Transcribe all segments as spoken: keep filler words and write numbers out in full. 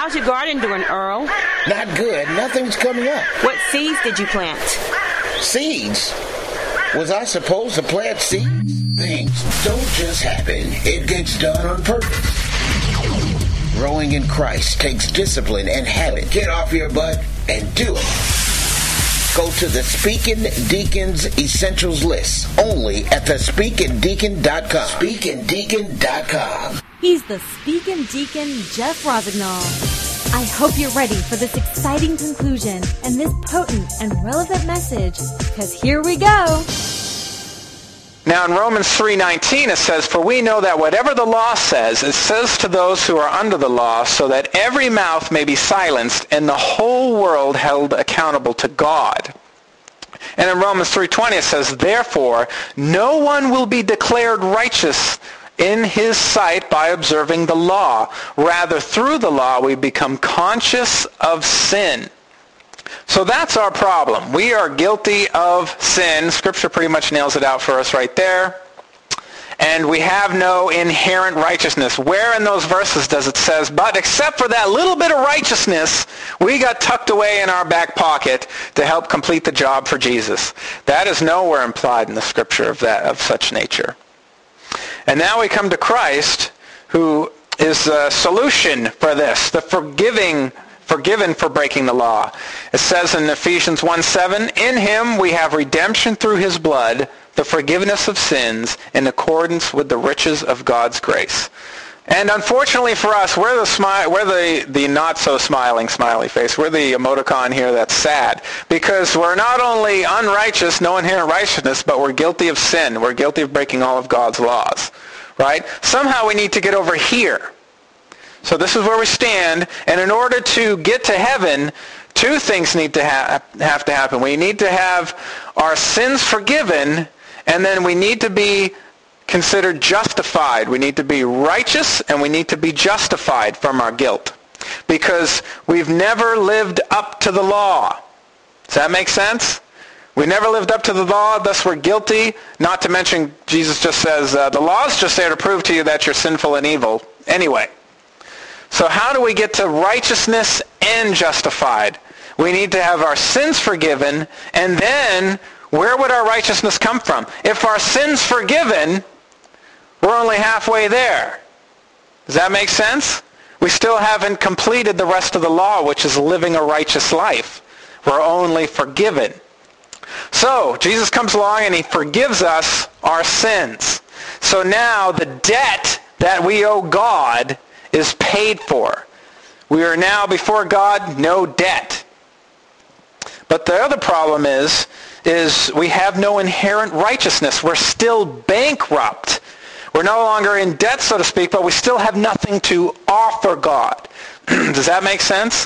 How's your garden doing, Earl? Not good. Nothing's coming up. What seeds did you plant? Seeds? Was I supposed to plant seeds? Things don't just happen. It gets done on purpose. Growing in Christ takes discipline and habit. Get off your butt and do it. Go to the Speaking Deacons Essentials list only at the speaking deacon dot com. speaking deacon dot com. He's the Speaking Deacon, Jeff Rosignol. I hope you're ready for this exciting conclusion and this potent and relevant message, because here we go. Now in Romans three nineteen it says, "For we know that whatever the law says, it says to those who are under the law, so that every mouth may be silenced and the whole world held accountable to God." And in Romans three twenty it says, "Therefore no one will be declared righteous in his sight by observing the law. Rather, through the law we become conscious of sin." So that's our problem. We are guilty of sin. Scripture pretty much nails it out for us right there. And we have no inherent righteousness. Where in those verses does it says, but except for that little bit of righteousness, we got tucked away in our back pocket to help complete the job for Jesus? That is nowhere implied in the Scripture of that of such nature. And now we come to Christ, who is a solution for this, the forgiving forgiven for breaking the law. It says in Ephesians one seven, "In him we have redemption through his blood, the forgiveness of sins, in accordance with the riches of God's grace." And unfortunately for us, we're the smi- we're the, the not-so-smiling smiley face. We're the emoticon here that's sad. Because we're not only unrighteous, no inherent righteousness, but we're guilty of sin. We're guilty of breaking all of God's laws. Right? Somehow we need to get over here. So this is where we stand, and in order to get to heaven, two things need to ha- have to happen. We need to have our sins forgiven, and then we need to be considered justified. We need to be righteous, and we need to be justified from our guilt, because we've never lived up to the law. Does that make sense? We never lived up to the law, thus we're guilty. Not to mention, Jesus just says, uh, the law is just there to prove to you that you're sinful and evil anyway. So how do we get to righteousness and justified? We need to have our sins forgiven, and then where would our righteousness come from? If our sins forgiven, we're only halfway there. Does that make sense? We still haven't completed the rest of the law, which is living a righteous life. We're only forgiven. So Jesus comes along and he forgives us our sins. So now the debt that we owe God is paid for. We are now before God, no debt. But the other problem is, is we have no inherent righteousness. We're still bankrupt. We're no longer in debt, so to speak, but we still have nothing to offer God. Does that make sense?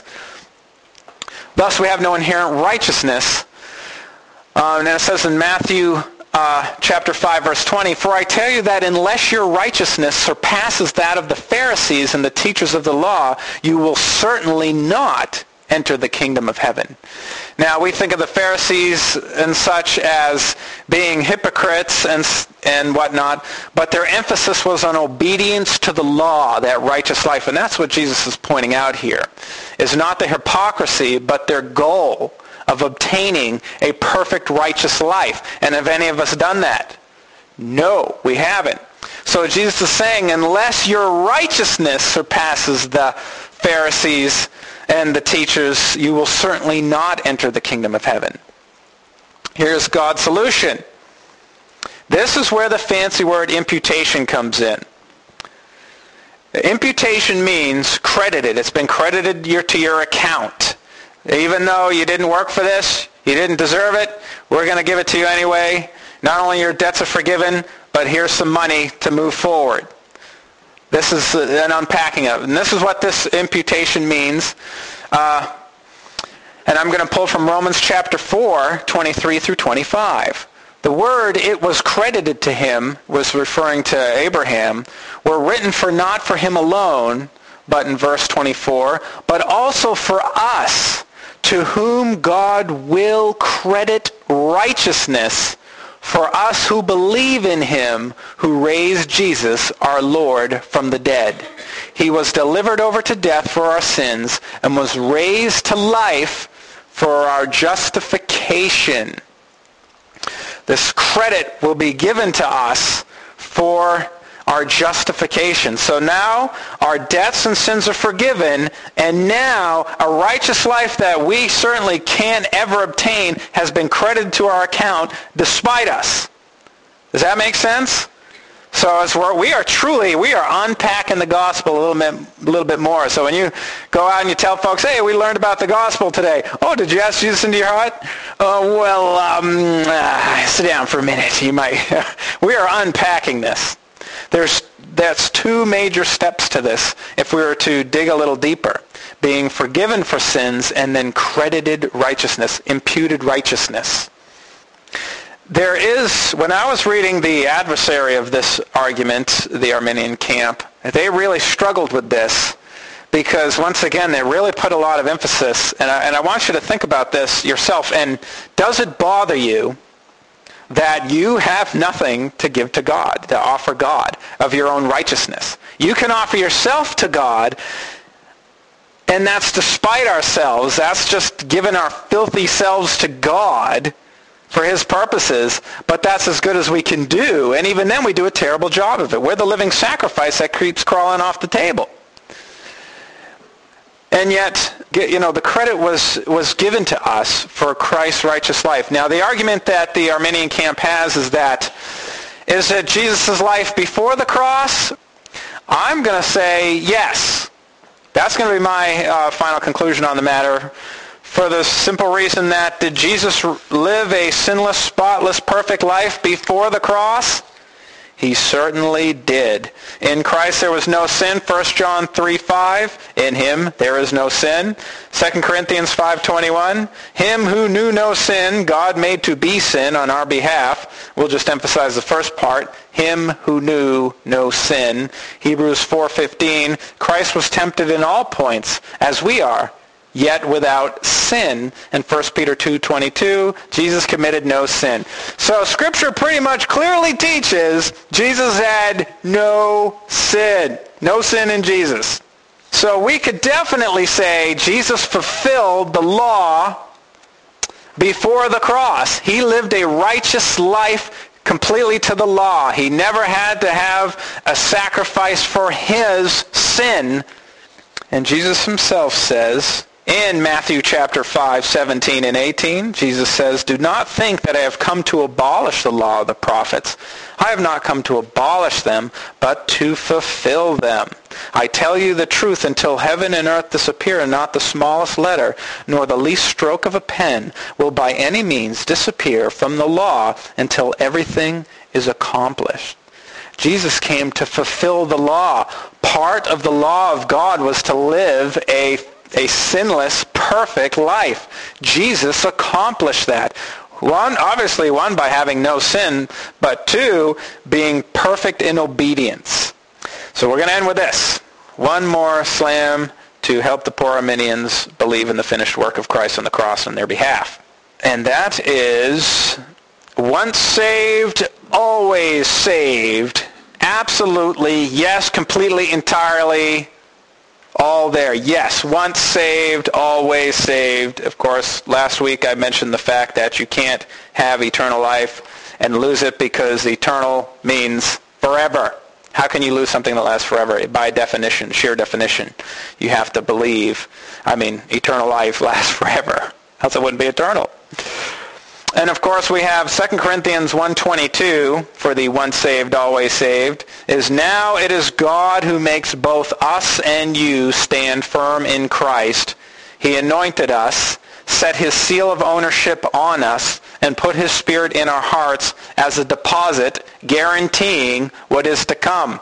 Thus, we have no inherent righteousness. Um, and it says in Matthew Uh, chapter five, verse twenty, "For I tell you that unless your righteousness surpasses that of the Pharisees and the teachers of the law, you will certainly not enter the kingdom of heaven." Now, we think of the Pharisees and such as being hypocrites and and whatnot, but their emphasis was on obedience to the law, that righteous life. And that's what Jesus is pointing out here, is not the hypocrisy, but their goal of obtaining a perfect righteous life. And have any of us done that? No, we haven't. So Jesus is saying, unless your righteousness surpasses the Pharisees and the teachers, you will certainly not enter the kingdom of heaven. Here's God's solution. This is where the fancy word imputation comes in. Imputation means credited. It's been credited to your account. Even though you didn't work for this, you didn't deserve it, we're going to give it to you anyway. Not only your debts are forgiven, but here's some money to move forward. This is an unpacking of it. And this is what this imputation means. Uh, and I'm going to pull from Romans chapter four, twenty-three through twenty-five. The word "it was credited to him" was referring to Abraham, were written for not for him alone, but in verse twenty-four, but also for us, to whom God will credit righteousness, for us who believe in him who raised Jesus, our Lord, from the dead. he was delivered over to death for our sins and was raised to life for our justification. This credit will be given to us for our justification. So now our debts and sins are forgiven, and now a righteous life that we certainly can't ever obtain has been credited to our account despite us. Does that make sense? So as we're, we are truly, we are unpacking the gospel a little bit, a little bit more. So when you go out and you tell folks, hey, we learned about the gospel today. Oh, did you ask Jesus into your heart? Oh, well, um, uh, sit down for a minute. You might. We are unpacking this. There's that's two major steps to this if we were to dig a little deeper. Being forgiven for sins and then credited righteousness, imputed righteousness. There is, when I was reading the adversary of this argument, the Arminian camp, they really struggled with this because, once again, they really put a lot of emphasis, and I, and I want you to think about this yourself, and does it bother you that you have nothing to give to God, to offer God of your own righteousness? You can offer yourself to God, and that's despite ourselves. That's just giving our filthy selves to God for his purposes, but that's as good as we can do, and even then we do a terrible job of it. We're the living sacrifice that keeps crawling off the table. And yet, you know, the credit was, was given to us for Christ's righteous life. Now, the argument that the Arminian camp has is that, is that Jesus' life before the cross? I'm going to say yes. That's going to be my uh, final conclusion on the matter, for the simple reason that, did Jesus live a sinless, spotless, perfect life before the cross? He certainly did. In Christ there was no sin, First John three five. In him there is no sin. Second Corinthians five twenty-one. Him who knew no sin, God made to be sin on our behalf. We'll just emphasize the first part. Him who knew no sin. Hebrews four fifteen. Christ was tempted in all points, as we are, yet without sin. And First Peter two twenty-two, Jesus committed no sin. So Scripture pretty much clearly teaches Jesus had no sin. No sin in Jesus. So we could definitely say Jesus fulfilled the law before the cross. He lived a righteous life completely to the law. He never had to have a sacrifice for his sin. And Jesus himself says, in Matthew chapter five, seventeen and eighteen, Jesus says, do not think that I have come to abolish the law of the prophets. I have not come to abolish them, but to fulfill them. I tell you the truth, until heaven and earth disappear, and not the smallest letter, nor the least stroke of a pen, will by any means disappear from the law until everything is accomplished. Jesus came to fulfill the law. Part of the law of God was to live a a sinless, perfect life. Jesus accomplished that. One, obviously, one, by having no sin, but two, being perfect in obedience. So we're going to end with this. One more slam to help the poor Arminians believe in the finished work of Christ on the cross on their behalf. And that is, once saved, always saved. Absolutely, yes, completely, entirely, all there. Yes, once saved, always saved. Of course, last week I mentioned the fact that you can't have eternal life and lose it, because eternal means forever. How can you lose something that lasts forever? By definition, sheer definition, you have to believe. I mean, eternal life lasts forever. Else it wouldn't be eternal. And of course we have Second Corinthians one twenty-two for the once saved, always saved, is now it is God who makes both us and you stand firm in Christ. He anointed us, set his seal of ownership on us, and put his Spirit in our hearts as a deposit, guaranteeing what is to come.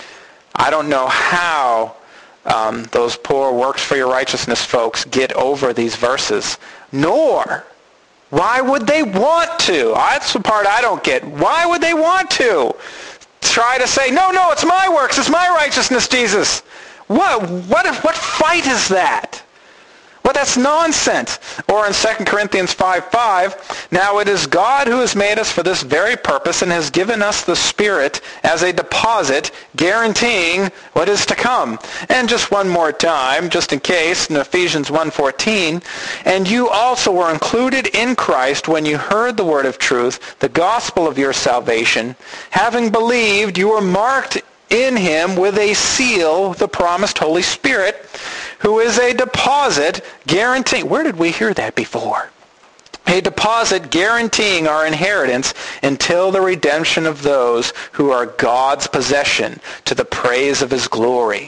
I don't know how um, those poor works for your righteousness folks get over these verses, nor why would they want to? That's the part I don't get. Why would they want to try to say, no, no, it's my works, it's my righteousness, Jesus? What, what, what fight is that? Well, that's nonsense. Or in Second Corinthians five five, now it is God who has made us for this very purpose and has given us the Spirit as a deposit, guaranteeing what is to come. And just one more time, just in case, in Ephesians one fourteen, and you also were included in Christ when you heard the word of truth, the gospel of your salvation. Having believed, you were marked in him with a seal, the promised Holy Spirit, who is a deposit guaranteeing. Where did we hear that before? A deposit guaranteeing our inheritance until the redemption of those who are God's possession, to the praise of his glory.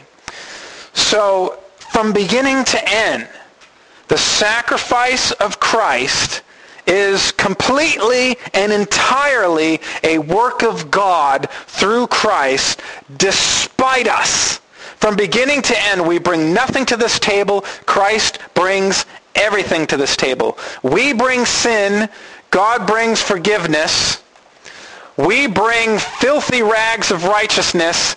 So, from beginning to end, the sacrifice of Christ is completely and entirely a work of God through Christ, despite us. From beginning to end, we bring nothing to this table. Christ brings everything to this table. We bring sin. God brings forgiveness. We bring filthy rags of righteousness.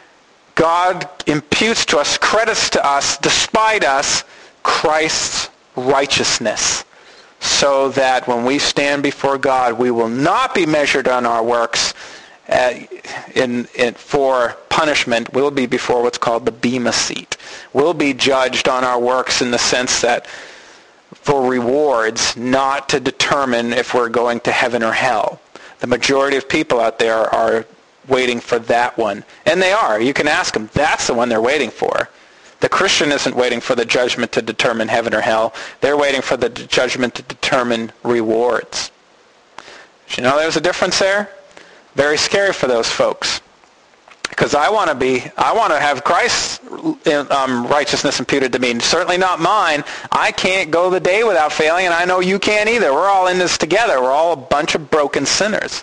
God imputes to us, credits to us, despite us, Christ's righteousness. So that when we stand before God, we will not be measured on our works uh, in, in, for punishment. We'll be before what's called the Bema seat. We'll be judged on our works in the sense that for rewards, not to determine if we're going to heaven or hell. The majority of people out there are waiting for that one. And they are. You can ask them. That's the one they're waiting for. The Christian isn't waiting for the judgment to determine heaven or hell. They're waiting for the judgment to determine rewards. Did you know there's a difference there? Very scary for those folks. Because I want to be, I want to have Christ's um, righteousness imputed to me. Certainly not mine. I can't go the day without failing, and I know you can't either. We're all in this together. We're all a bunch of broken sinners.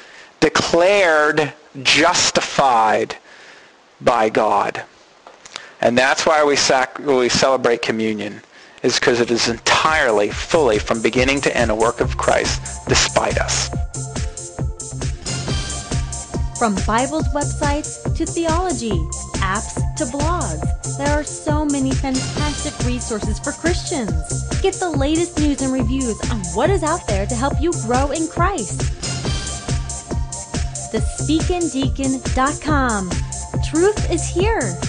Declared justified by God. And that's why we, sac- we celebrate communion, is because it is entirely, fully, from beginning to end, a work of Christ, despite us. From Bible's websites to theology, apps to blogs, there are so many fantastic resources for Christians. Get the latest news and reviews on what is out there to help you grow in Christ. the speakin deacon dot com. Truth is here.